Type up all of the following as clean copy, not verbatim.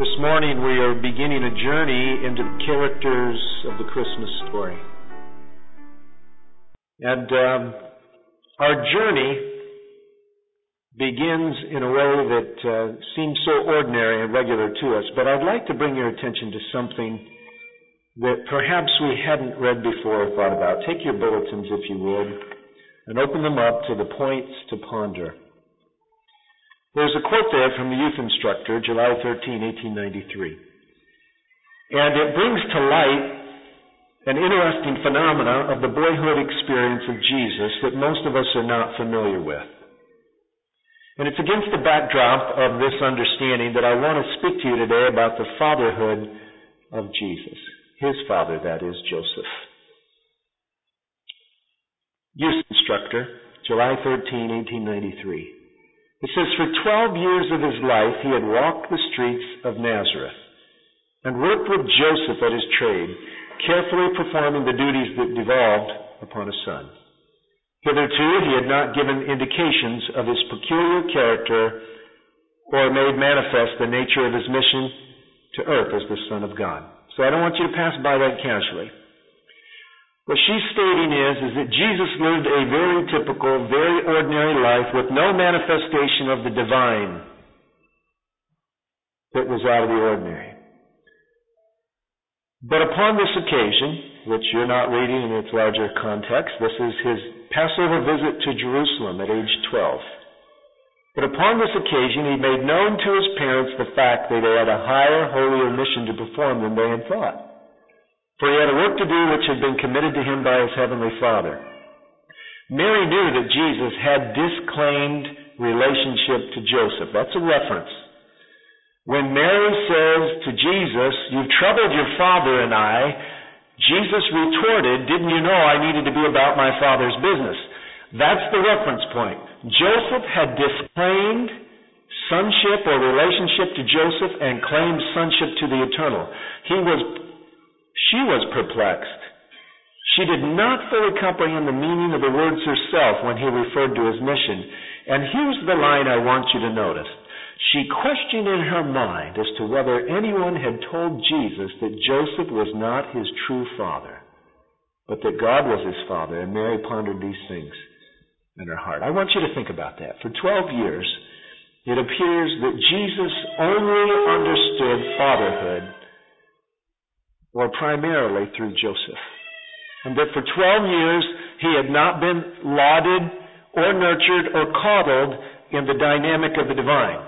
This morning we are beginning a journey into the characters of the Christmas story. And our journey begins in a way that seems so ordinary and regular to us, but I'd like to bring your attention to something that perhaps we hadn't read before or thought about. Take your bulletins, if you would, and open them up to the points to ponder. There's a quote there from the youth instructor, July 13, 1893. And it brings to light an interesting phenomena of the boyhood experience of Jesus that most of us are not familiar with. And it's against the backdrop of this understanding that I want to speak to you today about the fatherhood of Jesus. His father, that is, Joseph. Youth instructor, July 13, 1893. It says, for 12 years of his life he had walked the streets of Nazareth and worked with Joseph at his trade, carefully performing the duties that devolved upon a son. Hitherto he had not given indications of his peculiar character or made manifest the nature of his mission to earth as the Son of God. So I don't want you to pass by that casually. What she's stating is that Jesus lived a very typical, very ordinary life with no manifestation of the divine that was out of the ordinary. But upon this occasion, which you're not reading in its larger context, this is his Passover visit to Jerusalem at age 12. But upon this occasion, he made known to his parents the fact that they had a higher, holier mission to perform than they had thought. For he had a work to do which had been committed to him by his heavenly Father. Mary knew that Jesus had disclaimed relationship to Joseph. That's a reference. When Mary says to Jesus, "You've troubled your father and I," Jesus retorted, "Didn't you know I needed to be about my Father's business?" That's the reference point. Joseph had disclaimed sonship or relationship to Joseph and claimed sonship to the eternal. She was perplexed. She did not fully comprehend the meaning of the words herself when he referred to his mission. And here's the line I want you to notice. She questioned in her mind as to whether anyone had told Jesus that Joseph was not his true father, but that God was his father, and Mary pondered these things in her heart. I want you to think about that. For 12 years, it appears that Jesus only understood fatherhood or primarily through Joseph. And that for 12 years he had not been lauded or nurtured or coddled in the dynamic of the divine.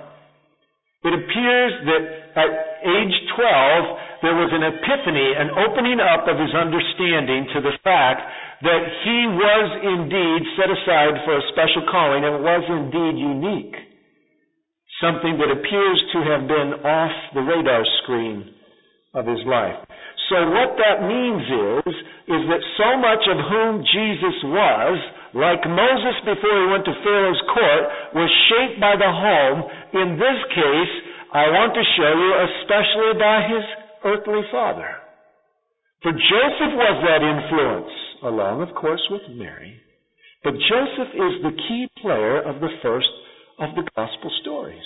It appears that at age 12 there was an epiphany, an opening up of his understanding to the fact that he was indeed set aside for a special calling and was indeed unique. Something that appears to have been off the radar screen of his life. So what that means is that so much of whom Jesus was, like Moses before he went to Pharaoh's court, was shaped by the home. In this case, I want to show you, especially by his earthly father. For Joseph was that influence, along, of course, with Mary. But Joseph is the key player of the first of the gospel stories.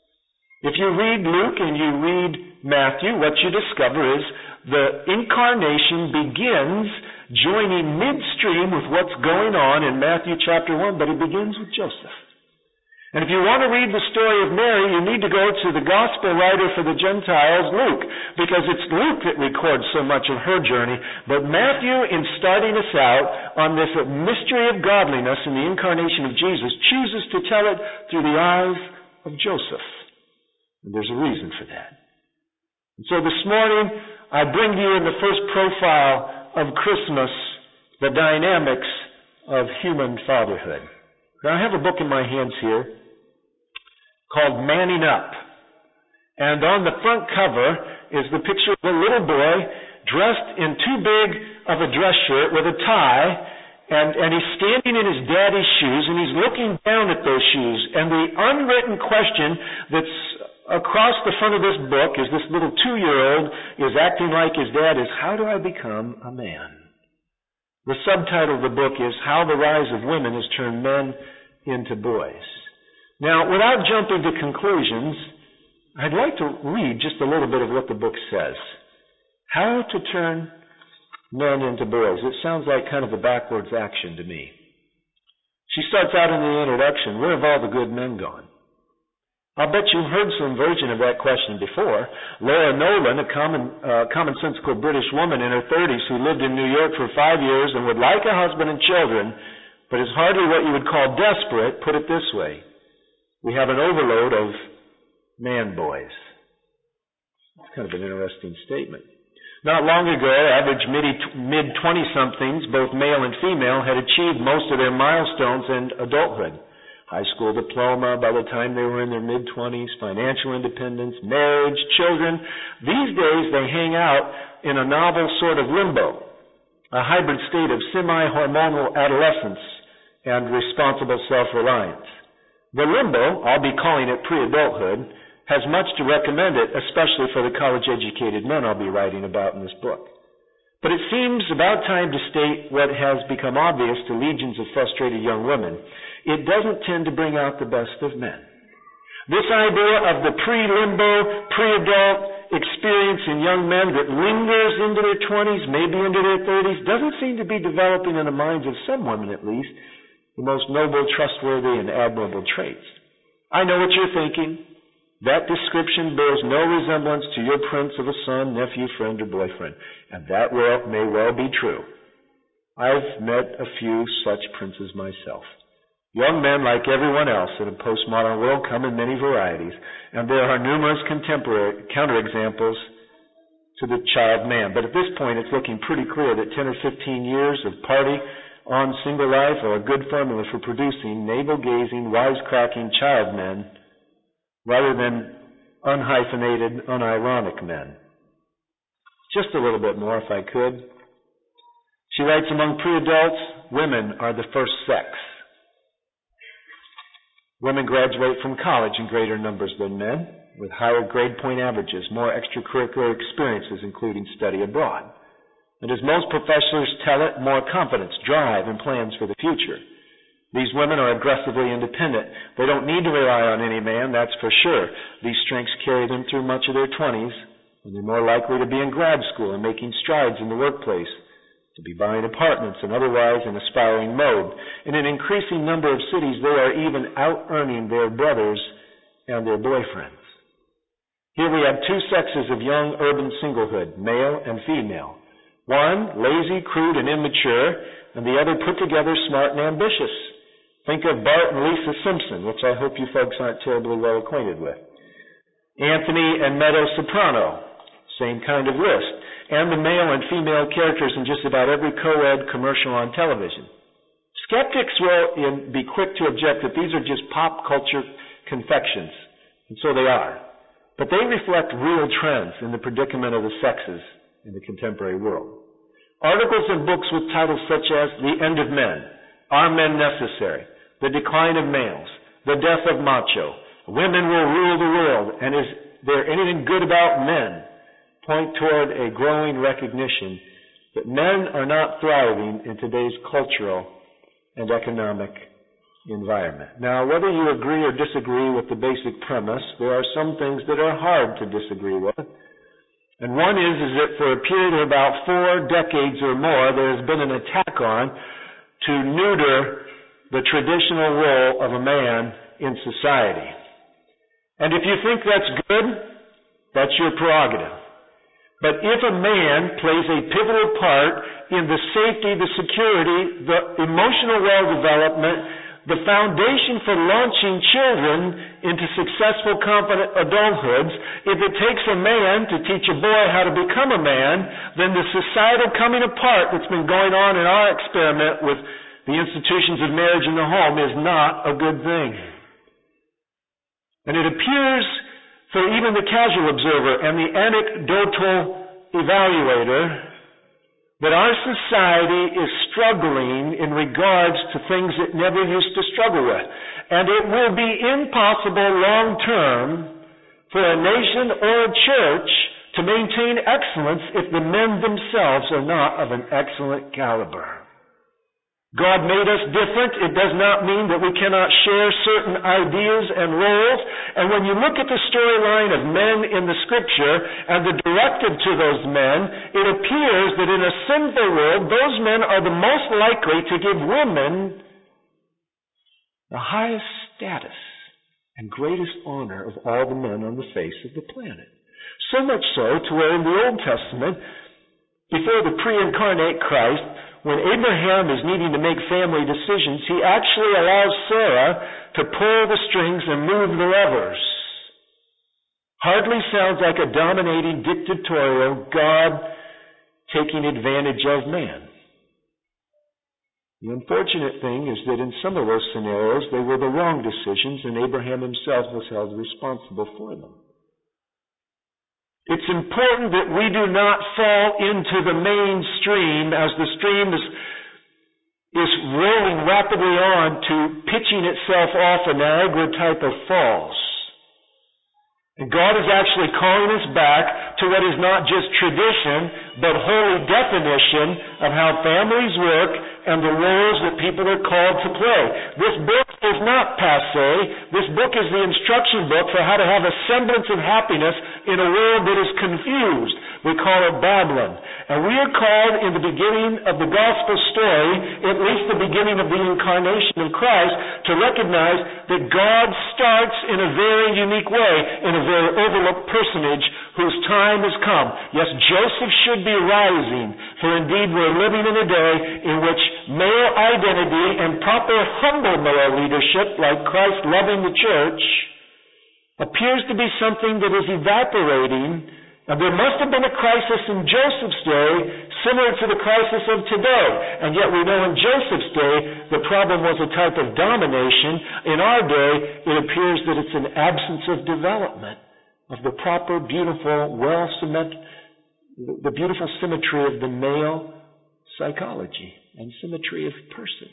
If you read Luke and you read Matthew, what you discover is the incarnation begins joining midstream with what's going on in Matthew chapter 1, but it begins with Joseph. And if you want to read the story of Mary, you need to go to the gospel writer for the Gentiles, Luke, because it's Luke that records so much of her journey. But Matthew, in starting us out on this mystery of godliness in the incarnation of Jesus, chooses to tell it through the eyes of Joseph. And there's a reason for that. And so this morning, I bring to you in the first profile of Christmas the dynamics of human fatherhood. Now, I have a book in my hands here called Manning Up. And on the front cover is the picture of a little boy dressed in too big of a dress shirt with a tie, and he's standing in his daddy's shoes, and he's looking down at those shoes. And the unwritten question that's across the front of this book is this little 2-year-old is acting like his dad is, how do I become a man? The subtitle of the book is How the Rise of Women Has Turned Men into Boys. Now, without jumping to conclusions, I'd like to read just a little bit of what the book says. How to turn men into boys. It sounds like kind of a backwards action to me. She starts out in the introduction, where have all the good men gone? I'll bet you've heard some version of that question before. Laura Nolan, a commonsensical British woman in her 30s who lived in New York for 5 years and would like a husband and children, but is hardly what you would call desperate, put it this way. We have an overload of man boys. It's kind of an interesting statement. Not long ago, average mid-20-somethings, both male and female, had achieved most of their milestones in adulthood. High school diploma by the time they were in their mid-20s, financial independence, marriage, children. These days they hang out in a novel sort of limbo, a hybrid state of semi-hormonal adolescence and responsible self-reliance. The limbo, I'll be calling it pre-adulthood, has much to recommend it, especially for the college-educated men I'll be writing about in this book. But it seems about time to state what has become obvious to legions of frustrated young women. It doesn't tend to bring out the best of men. This idea of the pre-limbo, pre-adult experience in young men that lingers into their 20s, maybe into their 30s, doesn't seem to be developing in the minds of some women at least, the most noble, trustworthy, and admirable traits. I know what you're thinking. That description bears no resemblance to your prince of a son, nephew, friend, or boyfriend. And that may well be true. I've met a few such princes myself. Young men, like everyone else in a postmodern world, come in many varieties, and there are numerous contemporary counterexamples to the child man. But at this point, it's looking pretty clear that 10 or 15 years of party-on single life are a good formula for producing navel-gazing, wisecracking child men, rather than unhyphenated, unironic men. Just a little bit more, if I could. She writes, among pre-adults, women are the first sex. Women graduate from college in greater numbers than men, with higher grade point averages, more extracurricular experiences, including study abroad. And as most professors tell it, more confidence, drive, and plans for the future. These women are aggressively independent. They don't need to rely on any man, that's for sure. These strengths carry them through much of their 20s, when they're more likely to be in grad school and making strides in the workplace, to be buying apartments and otherwise in aspiring mode. In an increasing number of cities, they are even out-earning their brothers and their boyfriends. Here we have two sexes of young urban singlehood, male and female. One, lazy, crude, and immature, and the other put together, smart, and ambitious. Think of Bart and Lisa Simpson, which I hope you folks aren't terribly well acquainted with. Anthony and Meadow Soprano, same kind of list. And the male and female characters in just about every co-ed commercial on television. Skeptics will be quick to object that these are just pop culture confections, and so they are. But they reflect real trends in the predicament of the sexes in the contemporary world. Articles and books with titles such as The End of Men, Are Men Necessary?, The Decline of Males, The Death of Macho, Women Will Rule the World, and Is There Anything Good About Men? Point toward a growing recognition that men are not thriving in today's cultural and economic environment. Now, whether you agree or disagree with the basic premise, there are some things that are hard to disagree with. And one is that for a period of about 4 decades or more, there has been an attack on to neuter the traditional role of a man in society. And if you think that's good, that's your prerogative. But if a man plays a pivotal part in the safety, the security, the emotional well-development, the foundation for launching children into successful, confident adulthoods, if it takes a man to teach a boy how to become a man, then the societal coming apart that's been going on in our experiment with the institutions of marriage and the home is not a good thing. And it appears for even the casual observer and the anecdotal evaluator that our society is struggling in regards to things it never used to struggle with. And it will be impossible long term for a nation or a church to maintain excellence if the men themselves are not of an excellent caliber. God made us different. It does not mean that we cannot share certain ideas and roles. And when you look at the storyline of men in the Scripture and the directive to those men, it appears that in a sinful world, those men are the most likely to give women the highest status and greatest honor of all the men on the face of the planet. So much so to where in the Old Testament, before the pre-incarnate Christ, when Abraham is needing to make family decisions, he actually allows Sarah to pull the strings and move the levers. Hardly sounds like a dominating, dictatorial God taking advantage of man. The unfortunate thing is that in some of those scenarios, they were the wrong decisions, and Abraham himself was held responsible for them. It's important that we do not fall into the mainstream as the stream is rolling rapidly on to pitching itself off a Niagara type of falls. And God is actually calling us back to what is not just tradition, but holy definition of how families work and the roles that people are called to play. This book is not passé. This book is the instruction book for how to have a semblance of happiness in a world that is confused. We call it Babylon. And we are called in the beginning of the gospel story, at least the beginning of the incarnation of Christ, to recognize that God starts in a very unique way, in a very overlooked personage whose time has come. Yes, Joseph should be rising, for indeed we're living in a day in which male identity and proper humble male leadership, like Christ loving the church, appears to be something that is evaporating. And there must have been a crisis in Joseph's day similar to the crisis of today. And yet we know in Joseph's day the problem was a type of domination. In our day, it appears that it's an absence of development of the proper, beautiful, the beautiful symmetry of the male psychology and symmetry of person.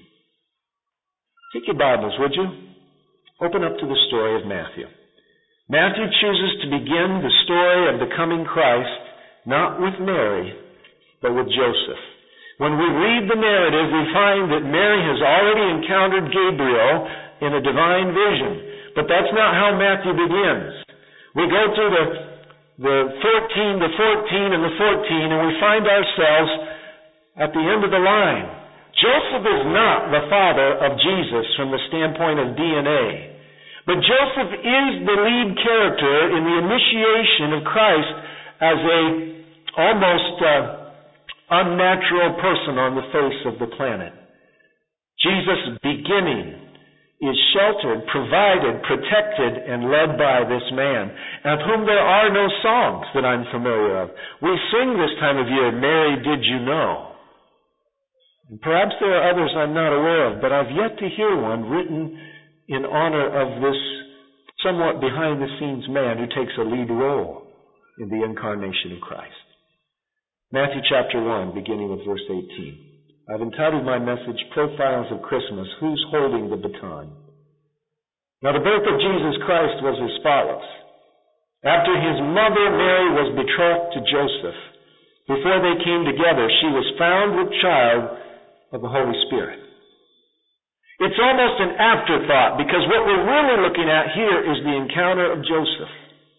Take your Bibles, would you? Open up to the story of Matthew. Matthew chooses to begin the story of the coming Christ not with Mary, but with Joseph. When we read the narrative, we find that Mary has already encountered Gabriel in a divine vision. But that's not how Matthew begins. We go through the 14 and the 14, and we find ourselves at the end of the line. Joseph is not the father of Jesus from the standpoint of DNA. But Joseph is the lead character in the initiation of Christ as a almost unnatural person on the face of the planet. Jesus' beginning is sheltered, provided, protected, and led by this man, of whom there are no songs that I'm familiar of. We sing this time of year, Mary, Did You Know? And perhaps there are others I'm not aware of, but I've yet to hear one written in honor of this somewhat behind-the-scenes man who takes a lead role in the incarnation of Christ. Matthew chapter 1, beginning with verse 18. I've entitled my message, Profiles of Christmas, Who's Holding the Baton? Now the birth of Jesus Christ was as follows. After his mother Mary was betrothed to Joseph, before they came together, she was found with child of the Holy Spirit. It's almost an afterthought, because what we're really looking at here is the encounter of Joseph.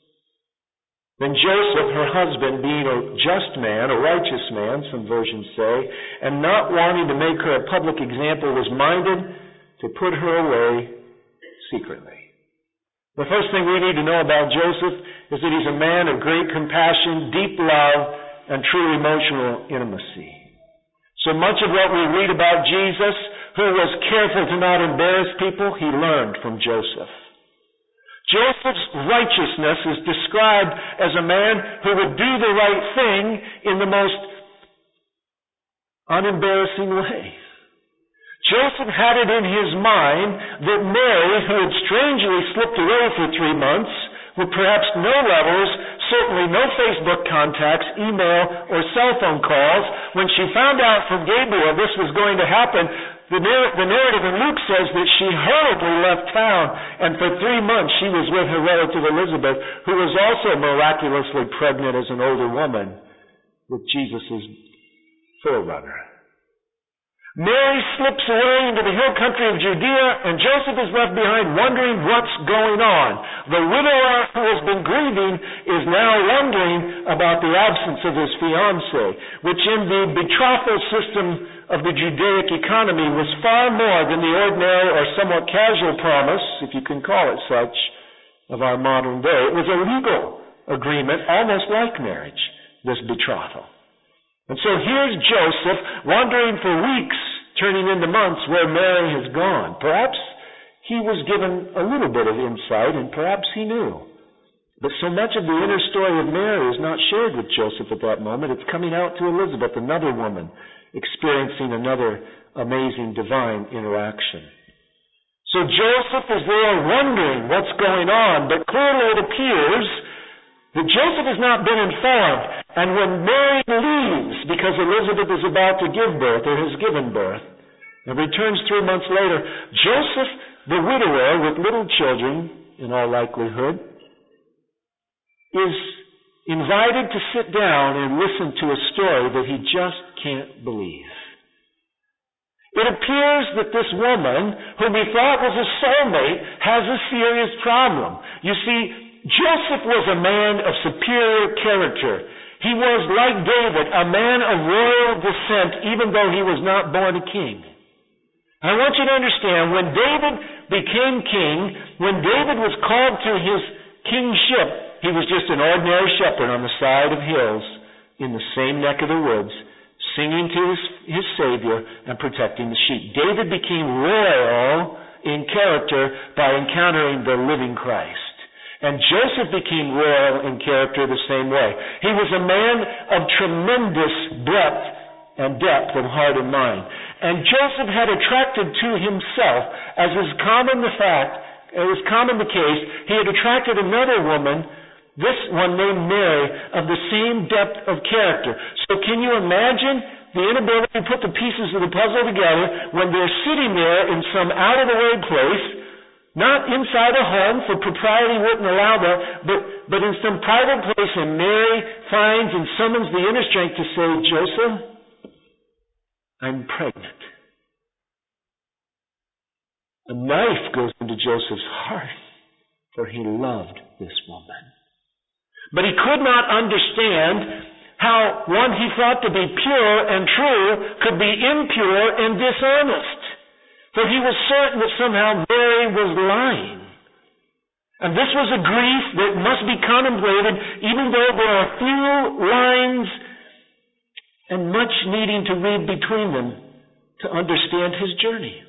Then Joseph, her husband, being a just man, a righteous man, some versions say, and not wanting to make her a public example, was minded to put her away secretly. The first thing we need to know about Joseph is that he's a man of great compassion, deep love, and true emotional intimacy. So much of what we read about Jesus, who was careful to not embarrass people, he learned from Joseph. Joseph's righteousness is described as a man who would do the right thing in the most unembarrassing way. Joseph had it in his mind that Mary, who had strangely slipped away for 3 months, with perhaps no letters, certainly no Facebook contacts, email, or cell phone calls, when she found out from Gabriel this was going to happen, the narrative in Luke says that she hurriedly left town, and for 3 months she was with her relative Elizabeth, who was also miraculously pregnant as an older woman with Jesus' forerunner. Mary slips away into the hill country of Judea, and Joseph is left behind wondering what's going on. The widower who has been grieving is now wondering about the absence of his fiancé, which in the betrothal system of the Judaic economy was far more than the ordinary or somewhat casual promise, if you can call it such, of our modern day. It was a legal agreement, almost like marriage, this betrothal. And so here's Joseph wandering for weeks, turning into months, where Mary has gone. Perhaps he was given a little bit of insight, and perhaps he knew. But so much of the inner story of Mary is not shared with Joseph at that moment. It's coming out to Elizabeth, another woman, experiencing another amazing divine interaction. So Joseph is there wondering what's going on, but clearly it appears that Joseph has not been informed. And when Mary leaves, because Elizabeth is about to give birth, or has given birth, and returns 3 months later, Joseph, the widower with little children, in all likelihood, is invited to sit down and listen to a story that he just can't believe. It appears that this woman, whom he thought was a soulmate, has a serious problem. You see, Joseph was a man of superior character. He was, like David, a man of royal descent, even though he was not born a king. And I want you to understand, when David became king, when David was called to his kingship, he was just an ordinary shepherd on the side of hills in the same neck of the woods, singing to his Savior and protecting the sheep. David became royal in character by encountering the living Christ. And Joseph became royal in character the same way. He was a man of tremendous breadth and depth of heart and mind. And Joseph had attracted to himself, as is common the case, he had attracted another woman, this one named Mary, of the same depth of character. So can you imagine the inability to put the pieces of the puzzle together when they're sitting there in some out-of-the-way place, not inside a home, for propriety wouldn't allow that, but in some private place, and Mary finds and summons the inner strength to say, Joseph, I'm pregnant. A knife goes into Joseph's heart, for he loved this woman. But he could not understand how one he thought to be pure and true could be impure and dishonest. For he was certain that somehow Mary was lying. And this was a grief that must be contemplated, even though there are few lines and much needing to read between them to understand his journey.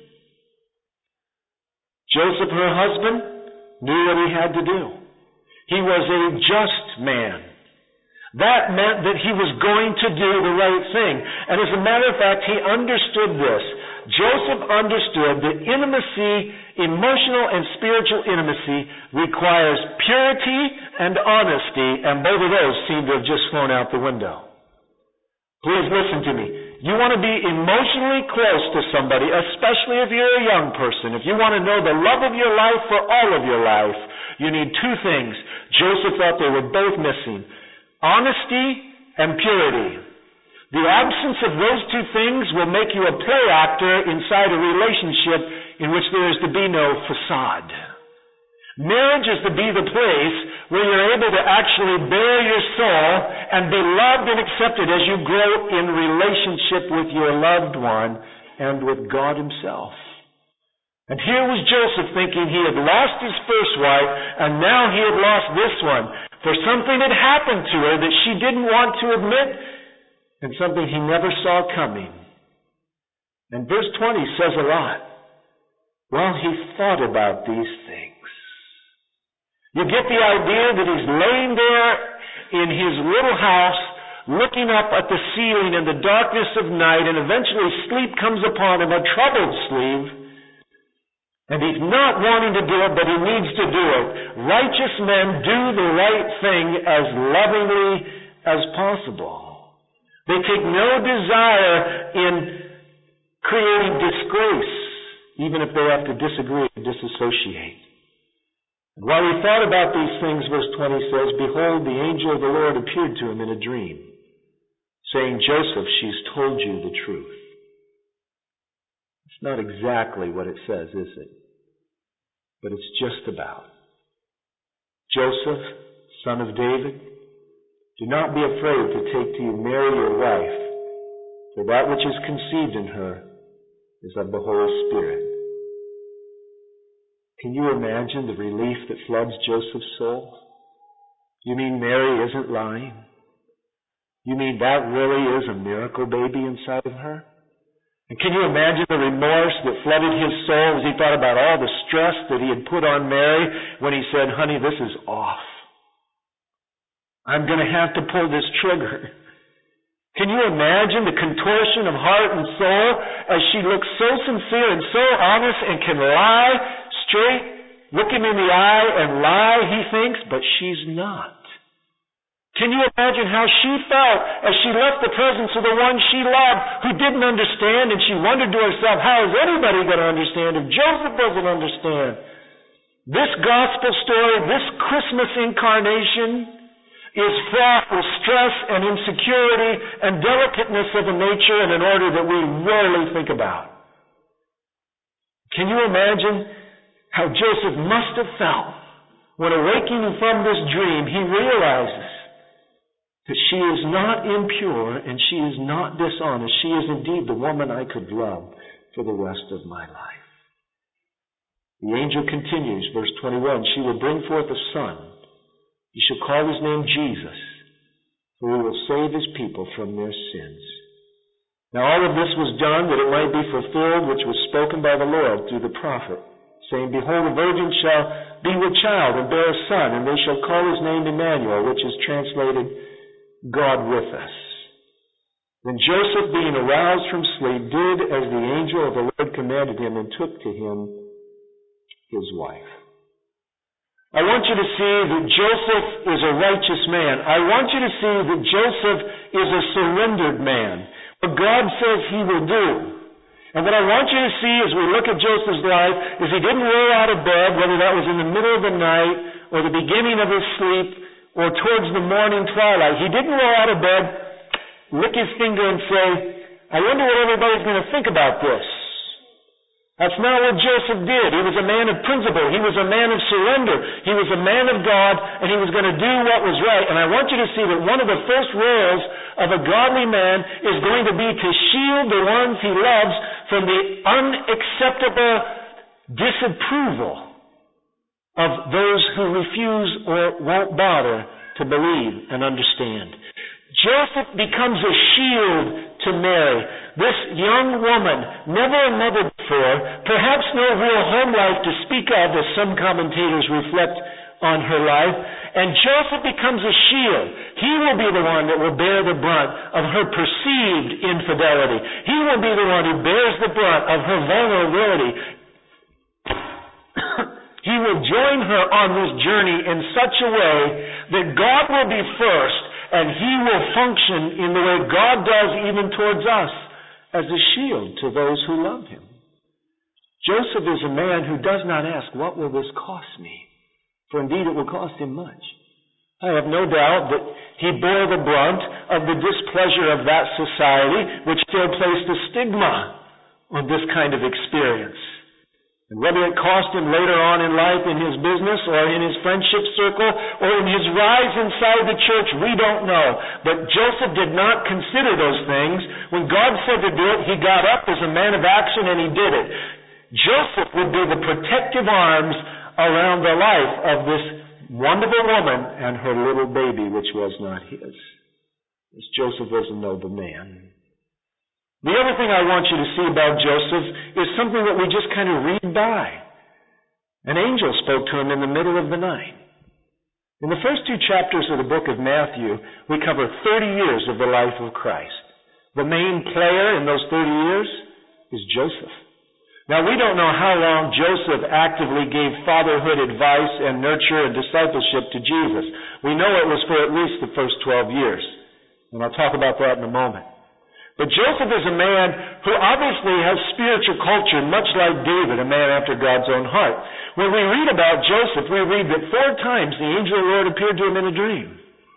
Joseph, her husband, knew what he had to do. He was a just man. That meant that he was going to do the right thing. And as a matter of fact, he understood this. Joseph understood that intimacy, emotional and spiritual intimacy, requires purity and honesty, and both of those seem to have just flown out the window. Please listen to me. You want to be emotionally close to somebody, especially if you're a young person. If you want to know the love of your life for all of your life, you need two things. Joseph thought they were both missing: honesty and purity. The absence of those two things will make you a play actor inside a relationship in which there is to be no facade. Marriage is to be the place where you're able to actually bare your soul and be loved and accepted as you grow in relationship with your loved one and with God himself. And here was Joseph thinking he had lost his first wife, and now he had lost this one. For something had happened to her that she didn't want to admit, and something he never saw coming. And verse 20 says a lot. While he thought about these things, you get the idea that he's laying there in his little house, looking up at the ceiling in the darkness of night, and eventually sleep comes upon him, a troubled sleep. And he's not wanting to do it, but he needs to do it. Righteous men do the right thing as lovingly as possible. They take no desire in creating disgrace, even if they have to disagree and disassociate. While he thought about these things, verse 20 says, behold, the angel of the Lord appeared to him in a dream, saying, Joseph, she's told you the truth. It's not exactly what it says, is it? But it's just about. Joseph, son of David, do not be afraid to take to you Mary your wife, for that which is conceived in her is of the Holy Spirit. Can you imagine the relief that floods Joseph's soul? You mean Mary isn't lying? You mean that really is a miracle baby inside of her? And can you imagine the remorse that flooded his soul as he thought about all the stress that he had put on Mary when he said, honey, this is off. I'm going to have to pull this trigger. Can you imagine the contortion of heart and soul as she looks so sincere and so honest and can lie straight, look him in the eye and lie, he thinks, but she's not. Can you imagine how she felt as she left the presence of the one she loved who didn't understand, and she wondered to herself, how is anybody going to understand if Joseph doesn't understand? This gospel story, this Christmas incarnation is fraught with stress and insecurity and delicateness of a nature and an order that we rarely think about. Can you imagine how Joseph must have felt when awakening from this dream he realizes that she is not impure and she is not dishonest. She is indeed the woman I could love for the rest of my life. The angel continues, verse 21, she will bring forth a son. You shall call his name Jesus, for he will save his people from their sins. Now all of this was done that it might be fulfilled which was spoken by the Lord through the prophet, saying, behold, a virgin shall be with child and bear a son, and they shall call his name Emmanuel, which is translated God with us. Then Joseph, being aroused from sleep, did as the angel of the Lord commanded him, and took to him his wife. I want you to see that Joseph is a righteous man. I want you to see that Joseph is a surrendered man. What God says he will do. And what I want you to see as we look at Joseph's life is he didn't roll out of bed, whether that was in the middle of the night or the beginning of his sleep or towards the morning twilight. He didn't roll out of bed, lick his finger and say, I wonder what everybody's going to think about this. That's not what Joseph did. He was a man of principle. He was a man of surrender. He was a man of God, and he was going to do what was right. And I want you to see that one of the first roles of a godly man is going to be to shield the ones he loves from the unacceptable disapproval of those who refuse or won't bother to believe and understand. Joseph becomes a shield to Mary. This young woman, never a mother before, perhaps no real home life to speak of, as some commentators reflect on her life, and Joseph becomes a shield. He will be the one that will bear the brunt of her perceived infidelity. He will be the one who bears the brunt of her vulnerability. He will join her on this journey in such a way that God will be first, and he will function in the way God does even towards us, as a shield to those who love him. Joseph is a man who does not ask, what will this cost me? For indeed it will cost him much. I have no doubt that he bore the brunt of the displeasure of that society, which still placed a stigma on this kind of experience. And whether it cost him later on in life in his business or in his friendship circle or in his rise inside the church, we don't know. But Joseph did not consider those things. When God said to do it, he got up as a man of action and he did it. Joseph would be the protective arms around the life of this wonderful woman and her little baby, which was not his. As Joseph was a noble man. The other thing I want you to see about Joseph is something that we just kind of read by. An angel spoke to him in the middle of the night. In the first 2 chapters of the book of Matthew, we cover 30 years of the life of Christ. The main player in those 30 years is Joseph. Now, we don't know how long Joseph actively gave fatherhood advice and nurture and discipleship to Jesus. We know it was for at least the first 12 years. And I'll talk about that in a moment. But Joseph is a man who obviously has spiritual culture, much like David, a man after God's own heart. When we read about Joseph, we read that 4 times the angel of the Lord appeared to him in a dream.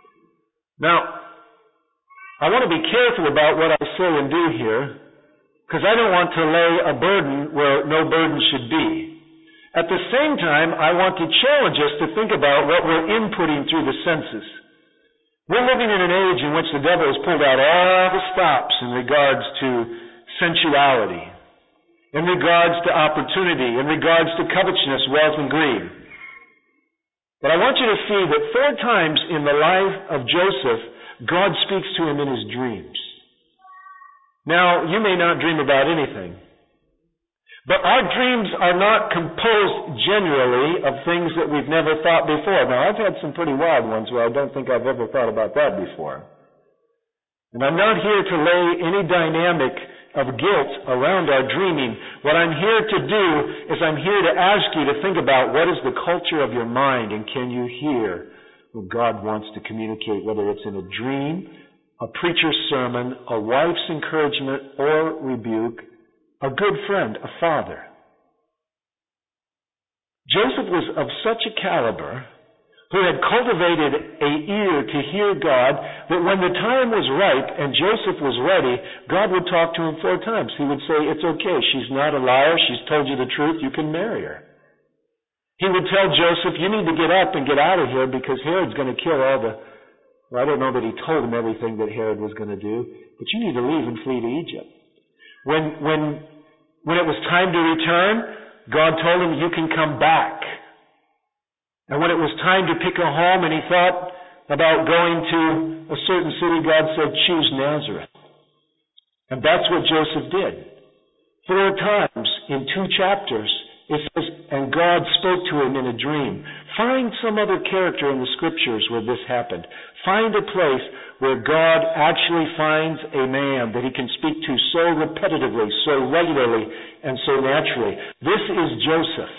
Now, I want to be careful about what I say and do here, because I don't want to lay a burden where no burden should be. At the same time, I want to challenge us to think about what we're inputting through the senses. We're living in an age in which the devil has pulled out all the stops in regards to sensuality, in regards to opportunity, in regards to covetousness, wealth, and greed. But I want you to see that 4 times in the life of Joseph, God speaks to him in his dreams. Now, you may not dream about anything, but our dreams are not composed generally of things that we've never thought before. Now, I've had some pretty wild ones where I don't think I've ever thought about that before. And I'm not here to lay any dynamic of guilt around our dreaming. What I'm here to do is I'm here to ask you to think about what is the culture of your mind, and can you hear what God wants to communicate, whether it's in a dream, a preacher's sermon, a wife's encouragement or rebuke, a good friend, a father. Joseph was of such a caliber who had cultivated an ear to hear God that when the time was ripe and Joseph was ready, God would talk to him 4 times. He would say, it's okay, she's not a liar, she's told you the truth, you can marry her. He would tell Joseph, you need to get up and get out of here because Herod's going to kill all the... Well, I don't know that he told him everything that Herod was going to do, but you need to leave and flee to Egypt. When it was time to return, God told him, you can come back. And when it was time to pick a home and he thought about going to a certain city, God said, choose Nazareth. And that's what Joseph did. 4 times in 2 chapters, it says, and God spoke to him in a dream. Find some other character in the scriptures where this happened. Find a place where God actually finds a man that he can speak to so repetitively, so regularly, and so naturally. This is Joseph.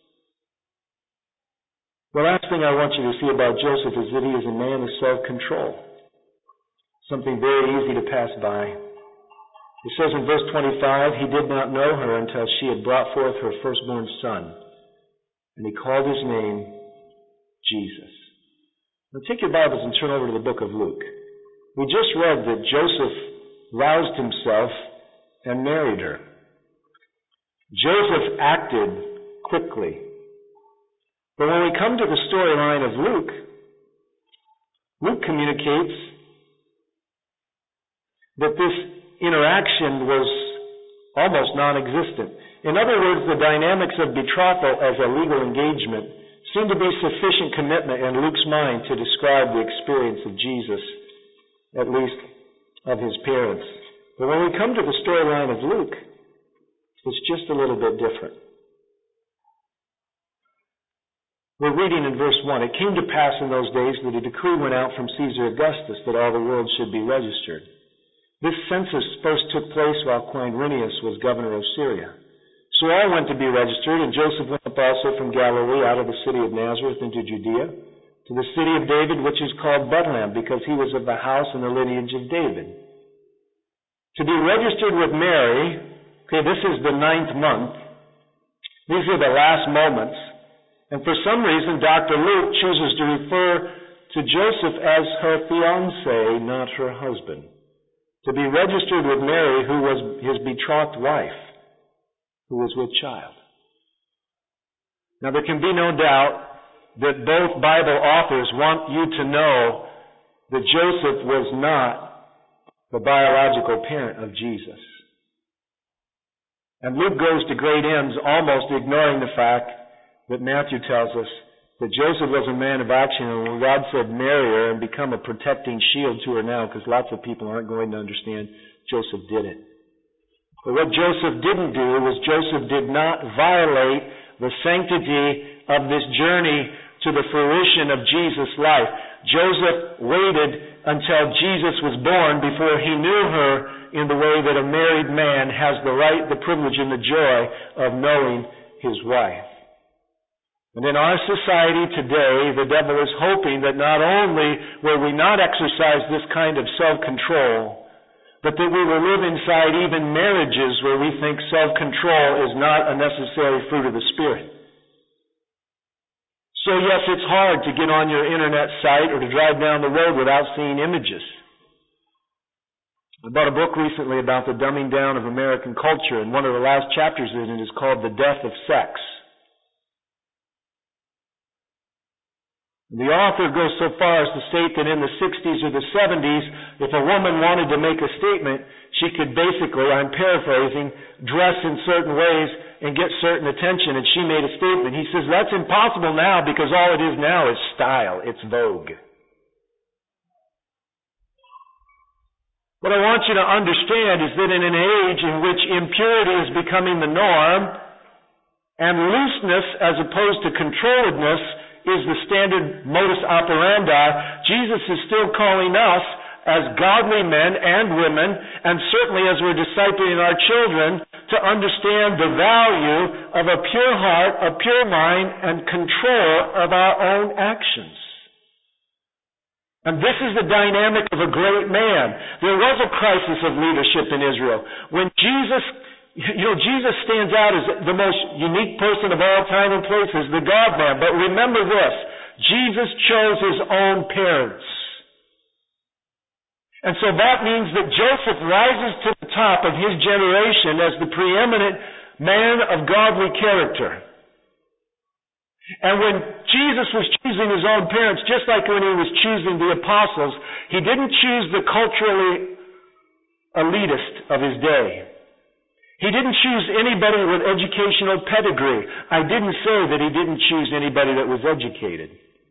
The last thing I want you to see about Joseph is that he is a man of self-control. Something very easy to pass by. It says in verse 25, he did not know her until she had brought forth her firstborn son, and he called his name Jesus. Now take your Bibles and turn over to the book of Luke. We just read that Joseph roused himself and married her. Joseph acted quickly. But when we come to the storyline of Luke, Luke communicates that this interaction was almost non-existent. In other words, the dynamics of betrothal as a legal engagement seem to be sufficient commitment in Luke's mind to describe the experience of Jesus, at least of his parents. But when we come to the storyline of Luke, it's just a little bit different. We're reading in verse 1, it came to pass in those days that a decree went out from Caesar Augustus that all the world should be registered. This census first took place while Quirinius was governor of Syria. So all went to be registered, and Joseph went up also from Galilee out of the city of Nazareth into Judea, to the city of David, which is called Bethlehem, because he was of the house and the lineage of David. To be registered with Mary, okay, this is the 9th month. These are the last moments. And for some reason, Dr. Luke chooses to refer to Joseph as her fiancé, not her husband. To be registered with Mary, who was his betrothed wife, who was with child. Now, there can be no doubt that both Bible authors want you to know that Joseph was not the biological parent of Jesus. And Luke goes to great ends, almost ignoring the fact that Matthew tells us that Joseph was a man of action, and when God said marry her and become a protecting shield to her now, because lots of people aren't going to understand, Joseph did it. But what Joseph didn't do was Joseph did not violate the sanctity of this journey to the fruition of Jesus' life. Joseph waited until Jesus was born before he knew her in the way that a married man has the right, the privilege, and the joy of knowing his wife. And in our society today, the devil is hoping that not only will we not exercise this kind of self-control, but that we will live inside even marriages where we think self-control is not a necessary fruit of the Spirit. So yes, it's hard to get on your internet site or to drive down the road without seeing images. I bought a book recently about the dumbing down of American culture, and one of the last chapters in it is called The Death of Sex. The author goes so far as to state that in the 60s or the 70s, if a woman wanted to make a statement, she could basically, I'm paraphrasing, dress in certain ways and get certain attention, and she made a statement. He says that's impossible now because all it is now is style. It's vogue. What I want you to understand is that in an age in which impurity is becoming the norm and looseness as opposed to controlledness is the standard modus operandi, Jesus is still calling us as godly men and women, and certainly as we're discipling our children, to understand the value of a pure heart, a pure mind, and control of our own actions. And this is the dynamic of a great man. There was a crisis of leadership in Israel. When Jesus stands out as the most unique person of all time and places, the God-man. But remember this, Jesus chose his own parents. And so that means that Joseph rises to the top of his generation as the preeminent man of godly character. And when Jesus was choosing his own parents, just like when he was choosing the apostles, he didn't choose the culturally elitist of his day. He didn't choose anybody with educational pedigree. I didn't say that he didn't choose anybody that was educated.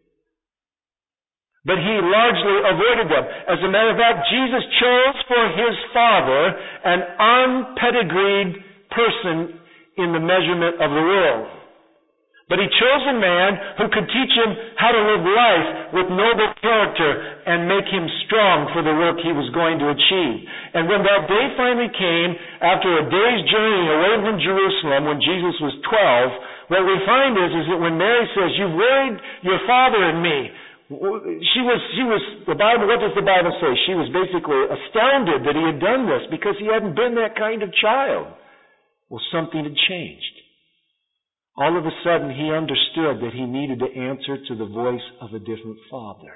But he largely avoided them. As a matter of fact, Jesus chose for his father an unpedigreed person in the measurement of the world. But he chose a man who could teach him how to live life with noble character and make him strong for the work he was going to achieve. And when that day finally came, after a day's journey away from Jerusalem, when Jesus was 12, what we find is that when Mary says, "You've worried your father and me," she was, what does the Bible say? She was basically astounded that he had done this because he hadn't been that kind of child. Well, something had changed. All of a sudden, he understood that he needed to answer to the voice of a different father.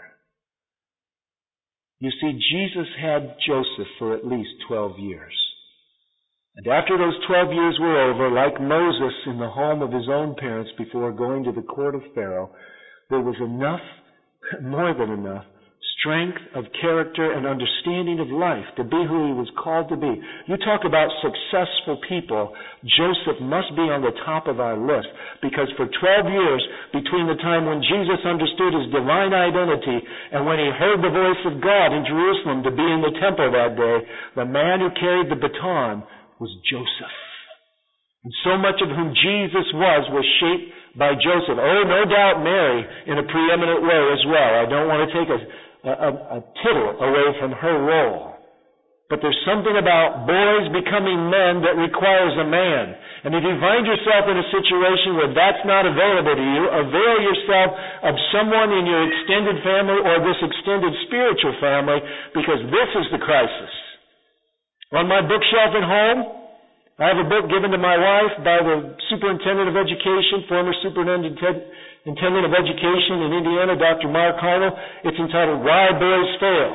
You see, Jesus had Joseph for at least 12 years. And after those 12 years were over, like Moses in the home of his own parents before going to the court of Pharaoh, there was enough, more than enough, strength of character and understanding of life to be who he was called to be. You talk about successful people, Joseph must be on the top of our list, because for 12 years, between the time when Jesus understood his divine identity and when he heard the voice of God in Jerusalem to be in the temple that day, the man who carried the baton was Joseph. And so much of whom Jesus was shaped by Joseph. Oh, no doubt Mary in a preeminent way as well. I don't want to take a tittle away from her role. But there's something about boys becoming men that requires a man. And if you find yourself in a situation where that's not available to you, avail yourself of someone in your extended family or this extended spiritual family, because this is the crisis. On my bookshelf at home, I have a book given to my wife by the Superintendent of Education, former Superintendent of Education in Indiana, Dr. Mark Harnell. It's entitled Why Boys Fail.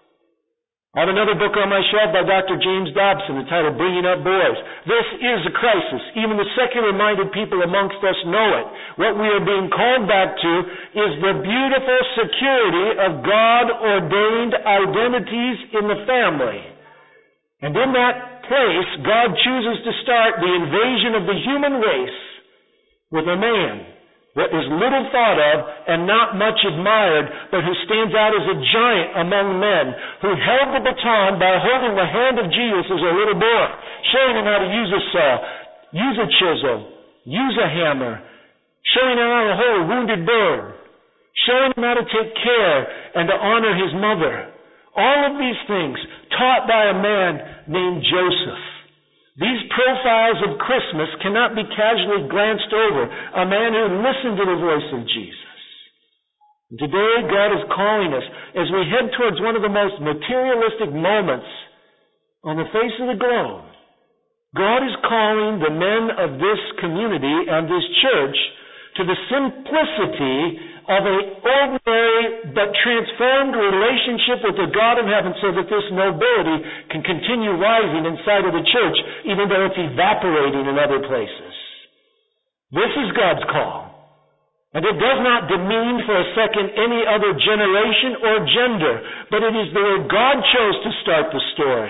I have another book on my shelf by Dr. James Dobson entitled Bringing Up Boys. This is a crisis. Even the secular-minded people amongst us know it. What we are being called back to is the beautiful security of God-ordained identities in the family. And in that place, God chooses to start the invasion of the human race with a man that is little thought of and not much admired, but who stands out as a giant among men, who held the baton by holding the hand of Jesus as a little boy, showing him how to use a saw, use a chisel, use a hammer, showing him how to hold a wounded bird, showing him how to take care and to honor his mother. All of these things taught by a man named Joseph. These profiles of Christmas cannot be casually glanced over. A man who listened to the voice of Jesus. And today, God is calling us as we head towards one of the most materialistic moments on the face of the globe. God is calling the men of this community and this church to the simplicity of an ordinary but transformed relationship with the God of heaven so that this nobility can continue rising inside of the church, even though it's evaporating in other places. This is God's call. And it does not demean for a second any other generation or gender, but it is the way God chose to start the story.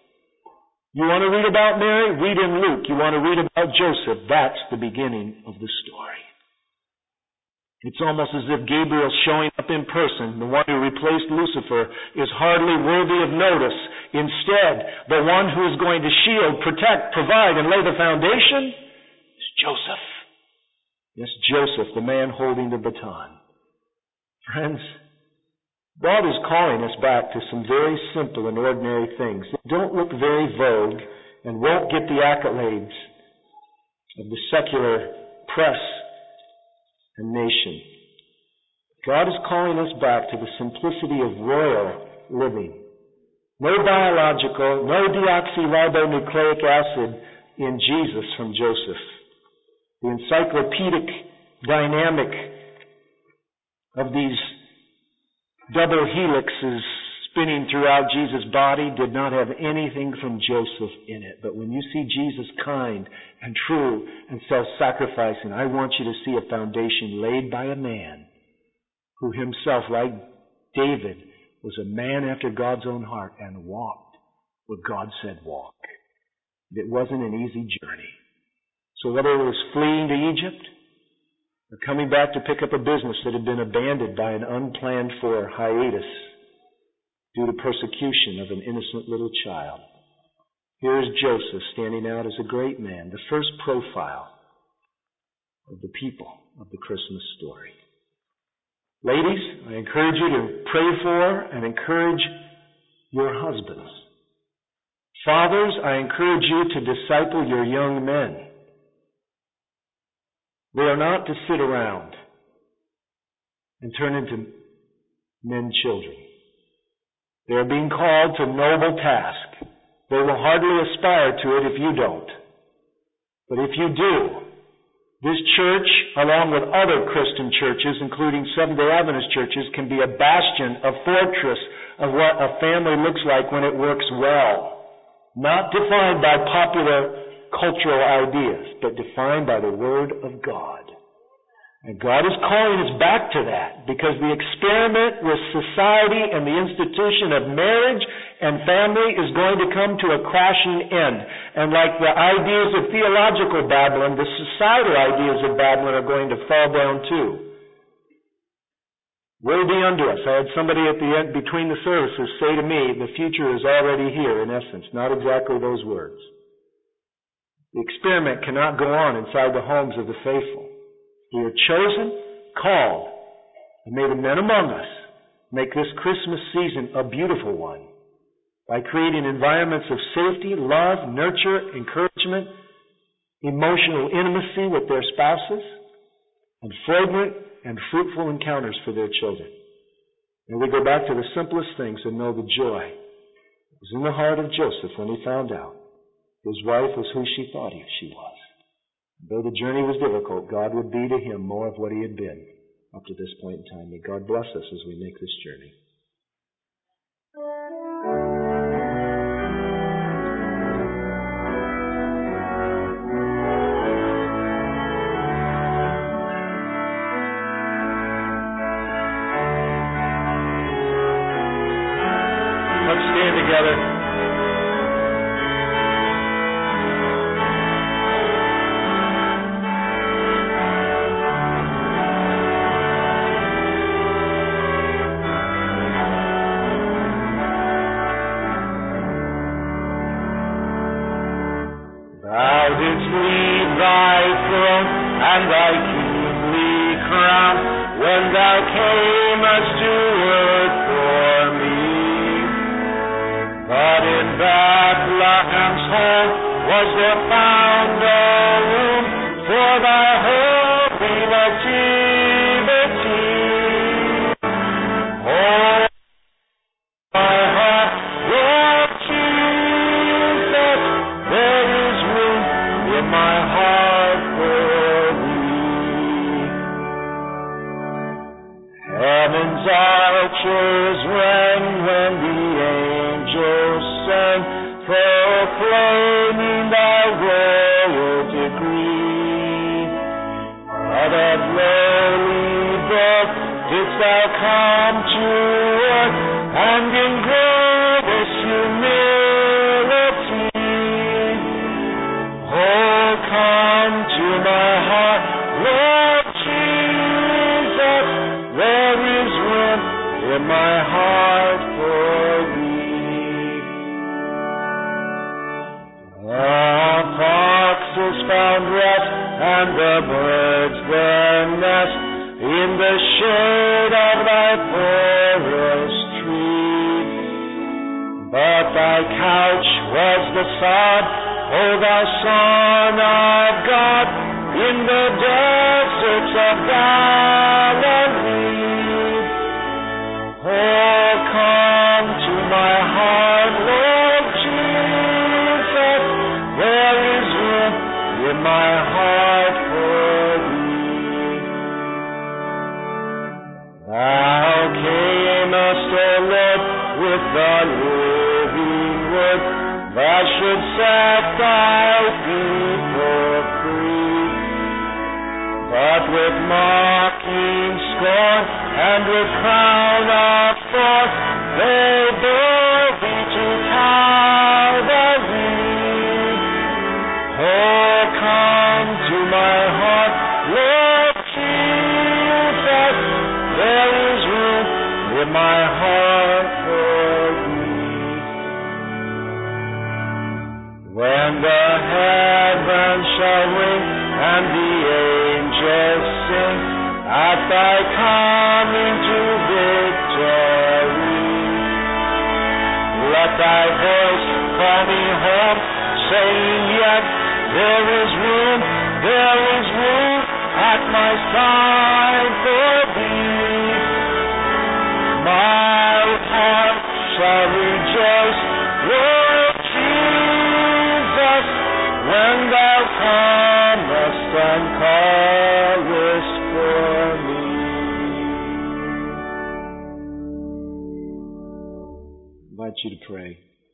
You want to read about Mary? Read in Luke. You want to read about Joseph? That's the beginning of the story. It's almost as if Gabriel showing up in person, the one who replaced Lucifer, is hardly worthy of notice. Instead, the one who is going to shield, protect, provide, and lay the foundation is Joseph. Yes, Joseph, the man holding the baton. Friends, God is calling us back to some very simple and ordinary things that don't look very vogue and won't get the accolades of the secular press and nation. God is calling us back to the simplicity of royal living. No biological, no deoxyribonucleic acid in Jesus from Joseph. The encyclopedic dynamic of these double helixes spinning throughout Jesus' body did not have anything from Joseph in it. But when you see Jesus kind and true and self-sacrificing, I want you to see a foundation laid by a man who himself, like David, was a man after God's own heart and walked where God said walk. It wasn't an easy journey. So whether it was fleeing to Egypt or coming back to pick up a business that had been abandoned by an unplanned for hiatus due to persecution of an innocent little child, here is Joseph standing out as a great man, the first profile of the people of the Christmas story. Ladies, I encourage you to pray for and encourage your husbands. Fathers, I encourage you to disciple your young men. They are not to sit around and turn into men children. They are being called to noble task. They will hardly aspire to it if you don't. But if you do, this church, along with other Christian churches, including Seventh-day Adventist churches, can be a bastion, a fortress of what a family looks like when it works well. Not defined by popular cultural ideas, but defined by the Word of God. And God is calling us back to that because the experiment with society and the institution of marriage and family is going to come to a crashing end. And like the ideas of theological Babylon, the societal ideas of Babylon are going to fall down too. Woe be unto us. I had somebody at the end between the services say to me, the future is already here, in essence. Not exactly those words. The experiment cannot go on inside the homes of the faithful. We are chosen, called, and may the men among us make this Christmas season a beautiful one by creating environments of safety, love, nurture, encouragement, emotional intimacy with their spouses, and fragrant and fruitful encounters for their children. May we go back to the simplest things and know the joy that was in the heart of Joseph when he found out his wife was who she thought she was. Though the journey was difficult, God would be to him more of what he had been up to this point in time. May God bless us as we make this journey. Let's stand together. And thy kingly crown, when thou camest to earth for me. But in Bethlehem's home was there found a room for thy holy nativity. Oh, my heart, Lord Jesus, there is room in my heart for but thy couch was the sod, O thou Son of God, in the deserts of Galilee. Oh, come to my heart, Lord Jesus, there is room in my heart for thee. Thou camest, O Lord, with the living word, that should set thy people free. But with mocking scorn and with crown of thorns, they bore thee to Calvary. Oh, come to my heart, Lord Jesus, there is room in my heart for thee. When the heavens shall ring and the angels sing at thy coming to victory, let thy voice call me home, saying, yes, there is room at my side for thee. My heart shall rejoice, Lord Jesus, when thou comest and callest for me. I invite you to pray.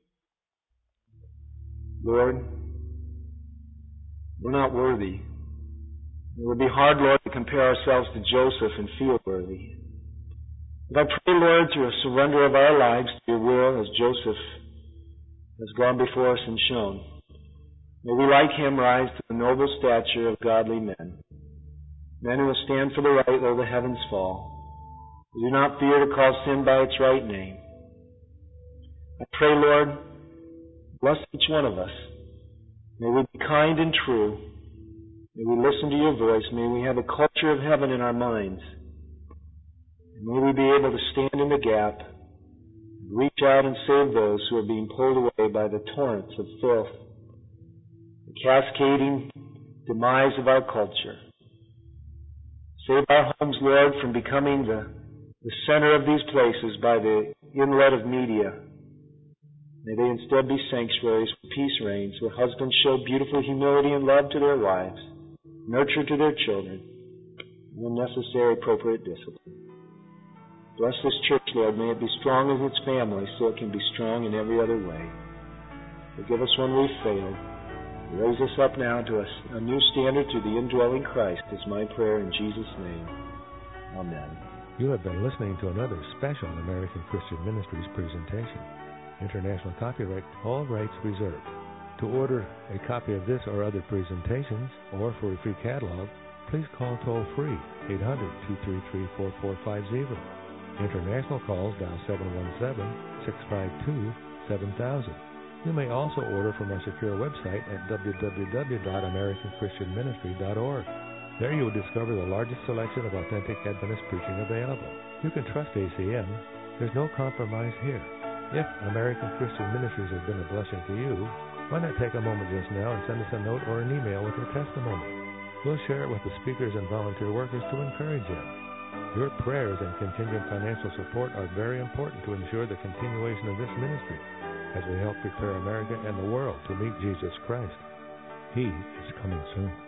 Lord, we're not worthy. It would be hard, Lord, to compare ourselves to Joseph and feel worthy. But I pray, Lord, through a surrender of our lives to your will, as Joseph has gone before us and shown, may we, like him, rise to the noble stature of godly men who will stand for the right though the heavens fall, who do not fear to call sin by its right name. I pray, Lord, bless each one of us. May we be kind and true. May we listen to your voice. May we have a culture of heaven in our minds. And may we be able to stand in the gap, reach out and save those who are being pulled away by the torrents of filth, the cascading demise of our culture. Save our homes, Lord, from becoming the center of these places by the inlet of media. May they instead be sanctuaries where peace reigns, where husbands show beautiful humility and love to their wives, nurture to their children, and when necessary, appropriate discipline. Bless this church, Lord. May it be strong as its family so it can be strong in every other way. Forgive us when we've failed. Raise us up now to a new standard through the indwelling Christ is my prayer in Jesus' name. Amen. You have been listening to another special American Christian Ministries presentation. International copyright, all rights reserved. To order a copy of this or other presentations, or for a free catalog, please call toll-free 800-233-4450. International calls dial 717-652-7000. You may also order from our secure website at www.americanchristianministry.org. There you will discover the largest selection of authentic Adventist preaching available. You can trust ACM. There's no compromise here. If American Christian Ministries has been a blessing to you, why not take a moment just now and send us a note or an email with your testimony? We'll share it with the speakers and volunteer workers to encourage you. Your prayers and contingent financial support are very important to ensure the continuation of this ministry as we help prepare America and the world to meet Jesus Christ. He is coming soon.